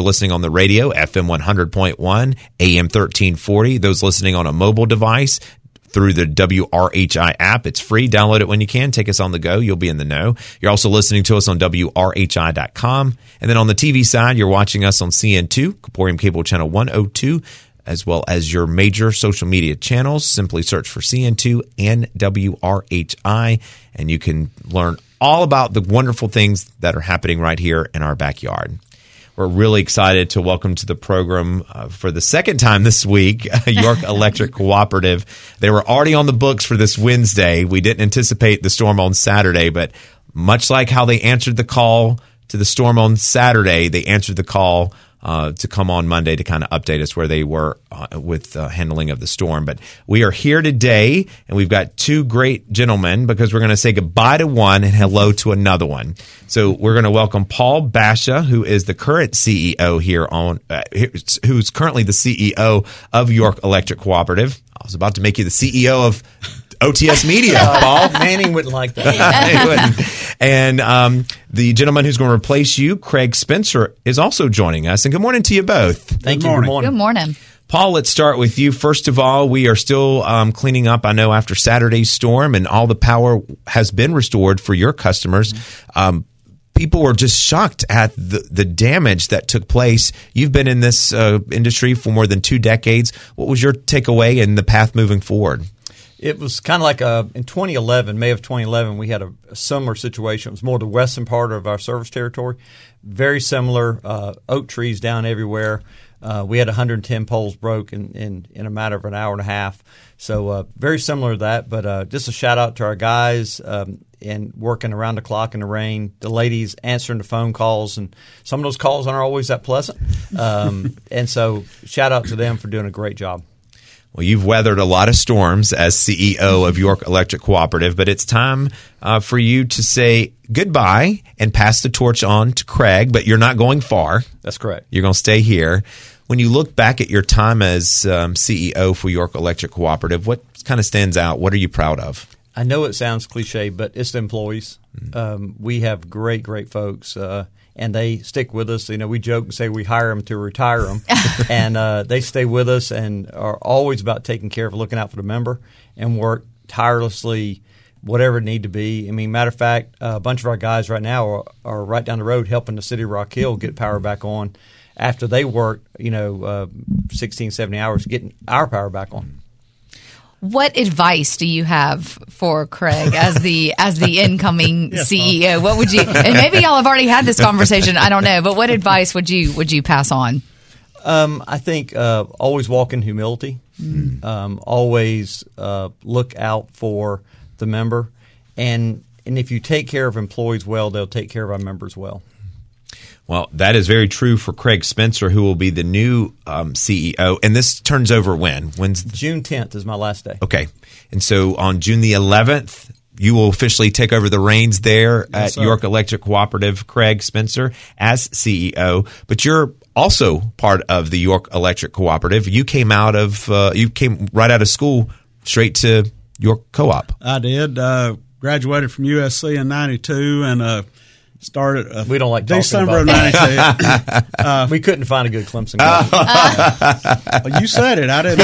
are listening on the radio, FM 100.1, AM 1340. Those listening on a mobile device, through the WRHI app. It's free. Download it when you can. Take us on the go. You'll be in the know. You're also listening to us on WRHI.com. And then on the TV side, you're watching us on CN2, Caporium Cable Channel 102, as well as your major social media channels. Simply search for CN2 and WRHI, and you can learn all about the wonderful things that are happening right here in our backyard. We're really excited to welcome to the program for the second time this week, York Electric Cooperative. They were already on the books for this Wednesday. We didn't anticipate the storm on Saturday, but much like how they answered the call to the storm on Saturday, they answered the call to come on Monday to kind of update us where they were with handling of the storm. But we are here today, and we've got two great gentlemen because we're going to say goodbye to one and hello to another one. So we're going to welcome Paul Basha, who is the current CEO here who's currently the CEO of York Electric Cooperative. I was about to make you the CEO of OTS Media, Paul. Manning wouldn't like that. And the gentleman who's going to replace you, Craig Spencer, is also joining us. And good morning to you both. Thank you. Good morning. Good morning. Paul, let's start with you. First of all, we are still cleaning up, I know, after Saturday's storm, and all the power has been restored for your customers. People were just shocked at the damage that took place. You've been in this industry for more than 2 decades. What was your takeaway and the path moving forward? It was kind of like in 2011, May of 2011, we had a similar situation. It was more the western part of our service territory. Very similar, oak trees down everywhere. We had 110 poles broke in a matter of an hour and a half. So very similar to that, but just a shout out to our guys and working around the clock in the rain, the ladies answering the phone calls, and some of those calls aren't always that pleasant. And so shout out to them for doing a great job. Well, you've weathered a lot of storms as CEO of York Electric Cooperative, but it's time for you to say goodbye and pass the torch on to Craig, but you're not going far. That's correct. You're going to stay here. When you look back at your time as CEO for York Electric Cooperative, what kind of stands out? What are you proud of? I know it sounds cliche, but it's the employees. We have great folks. And they stick with us. You know, we joke and say we hire them to retire them. And they stay with us and are always about taking care of looking out for the member and work tirelessly, whatever it need to be. I mean, matter of fact, a bunch of our guys right now are right down the road helping the city of Rock Hill get power back on after they work, 16, 70 hours getting our power back on. What advice do you have for Craig as the incoming CEO? What would you? And maybe y'all have already had this conversation. I don't know, but what advice would you pass on? I think always walk in humility. Always look out for the member, and if you take care of employees well, they'll take care of our members well. Well, that is very true for Craig Spencer, who will be the new CEO. And this turns over when? June 10th is my last day. Okay. And so on June the 11th, you will officially take over the reins there at York Electric Cooperative, Craig Spencer, as CEO. But you're also part of the York Electric Cooperative. You came right out of school straight to York Co-op. I did. Graduated from USC in 92 and started we don't like December of 92. We couldn't find a good Clemson guy. Well, you said it. I didn't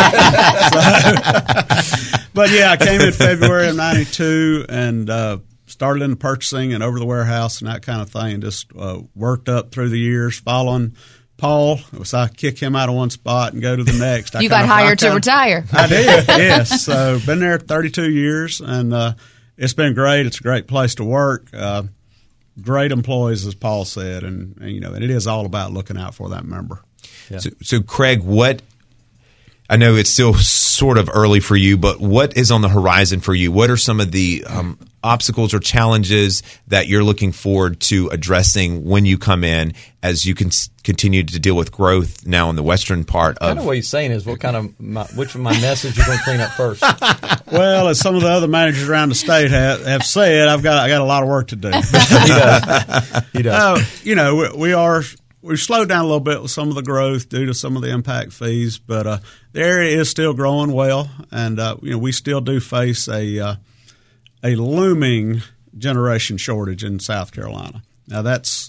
say it. But, yeah, I came in February of 92 and started in the purchasing and over the warehouse and that kind of thing. Just worked up through the years following Paul. So I kick him out of one spot and go to the next. You got hired to retire. I did, yes. So been there 32 years, and it's been great. It's a great place to work. Great employees, as Paul said, and it is all about looking out for that member. Yeah. So Craig, I know it's still sort of early for you, but what is on the horizon for you? What are some of the obstacles or challenges that you're looking forward to addressing when you come in as you can continue to deal with growth now in the western part of? Kind of what he's saying is which of my message you're going to clean up first? Well, as some of the other managers around the state have said, I got a lot of work to do. He does. We've slowed down a little bit with some of the growth due to some of the impact fees, but the area is still growing well, and we still do face a looming generation shortage in South Carolina. Now that's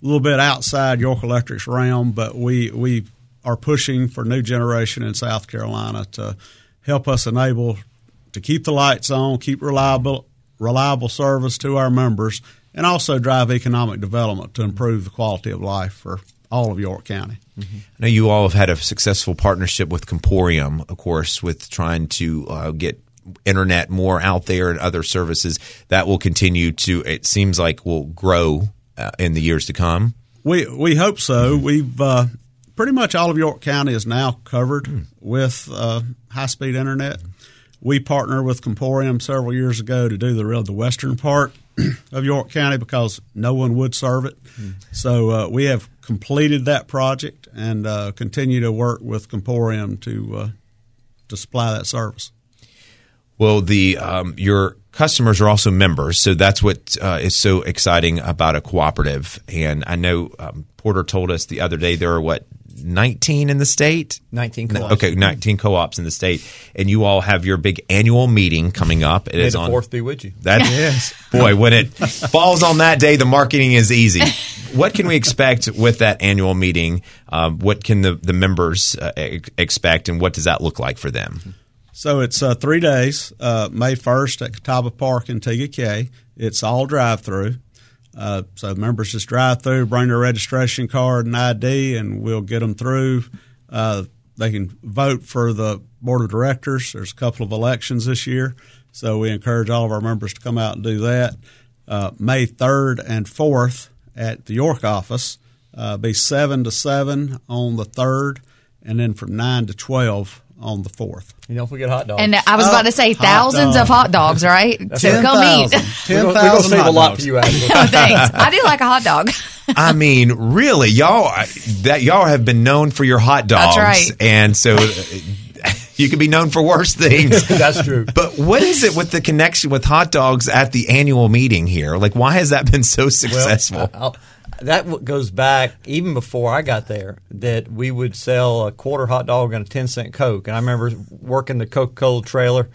little bit outside York Electric's realm, but we are pushing for new generation in South Carolina to help us enable to keep the lights on, keep reliable service to our members, and also drive economic development to improve the quality of life for all of York County. Mm-hmm. I know you all have had a successful partnership with Comporium, of course, with trying to get internet more out there and other services that will continue to, it seems like, will grow in the years to come. We hope so. We've pretty much all of York County is now covered with high-speed internet. We partnered with Comporium several years ago to do the western part of York County because no one would serve it. So we have completed that project and continue to work with Comporium to supply that service. Well, your customers are also members, so that's what is so exciting about a cooperative. And I know Porter told us the other day there are 19 in the state? 19 co-ops. Okay, 19 co-ops in the state. And you all have your big annual meeting coming up. It is on. May the 4th be with you. Yes. Boy, when it falls on that day, the marketing is easy. What can we expect with that annual meeting? What can the members expect, and what does that look like for them? So it's 3 days, May 1st at Catawba Park in TGK. It's all drive-through. So members just drive through, bring their registration card and ID, and we'll get them through. They can vote for the board of directors. There's a couple of elections this year, so we encourage all of our members to come out and do that. May 3rd and 4th at the York office, be 7 to 7 on the 3rd, and then from 9 to 12 on the 4th. You don't forget hot dogs. And I was about to say thousands of hot dogs, right? So come eat. 10,000 We're going to save a lot dogs. for you, Ashley. Oh, thanks. I do like a hot dog. I mean, really, y'all have been known for your hot dogs. That's right. And so you could be known for worse things. That's true. But what is it with the connection with hot dogs at the annual meeting here? Like, why has that been so successful? That goes back even before I got there, that we would sell a quarter hot dog and a 10-cent Coke. And I remember working the Coca-Cola trailer.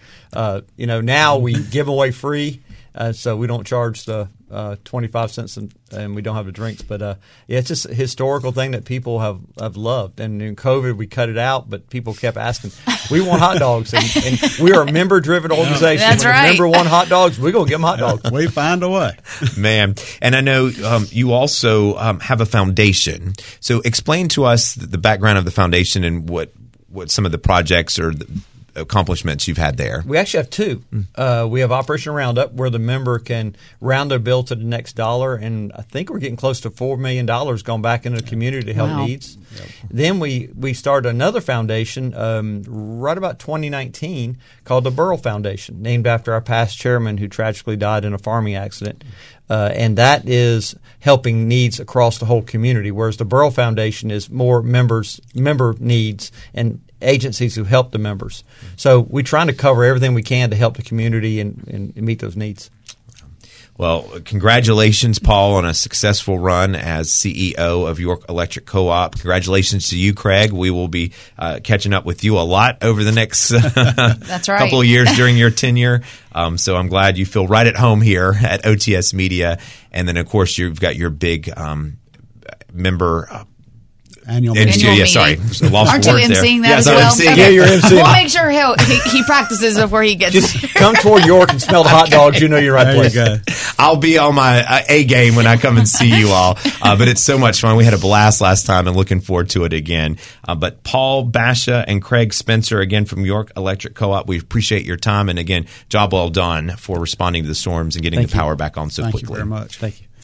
Now we give away free, so we don't charge the 25 cents and we don't have the drinks. But it's just a historical thing that people have loved. And in COVID, we cut it out, but people kept asking, we want hot dogs. And we are a member-driven organization. That's when right. a member want hot dogs, we're going to give them hot dogs. We find a way. Man. And I know you also have a foundation. So explain to us the background of the foundation and what some of the projects or the accomplishments you've had there. We actually have two. We have Operation Roundup, where the member can round their bill to the next dollar, and I think we're getting close to $4 million going back into the community to help needs. Yep. Then we started another foundation right about 2019 called the Burrell Foundation, named after our past chairman who tragically died in a farming accident. And that is helping needs across the whole community, whereas the Burrell Foundation is more member needs and agencies who help the members. So we're trying to cover everything we can to help the community and meet those needs. Well, congratulations, Paul, on a successful run as CEO of York Electric Co-op. Congratulations to you, Craig. We will be catching up with you a lot over the next That's right. couple of years during your tenure. So I'm glad you feel right at home here at OTS Media. And then, of course, you've got your big member Annual meeting. Yeah, sorry. Lost Aren't you words there. emceeing that Yes, as I'm well? emceeing Okay. it. Yeah, you're emceeing. We'll make sure he practices before he gets Just there. come toward York and smell the hot dogs. You know you're right There place. you go. I'll be on my A game when I come and see you all. But it's so much fun. We had a blast last time and looking forward to it again. But Paul Basha and Craig Spencer, again, from York Electric Co-op, we appreciate your time. And again, job well done for responding to the storms and getting the power back on so Thank quickly. you very much. Thank you.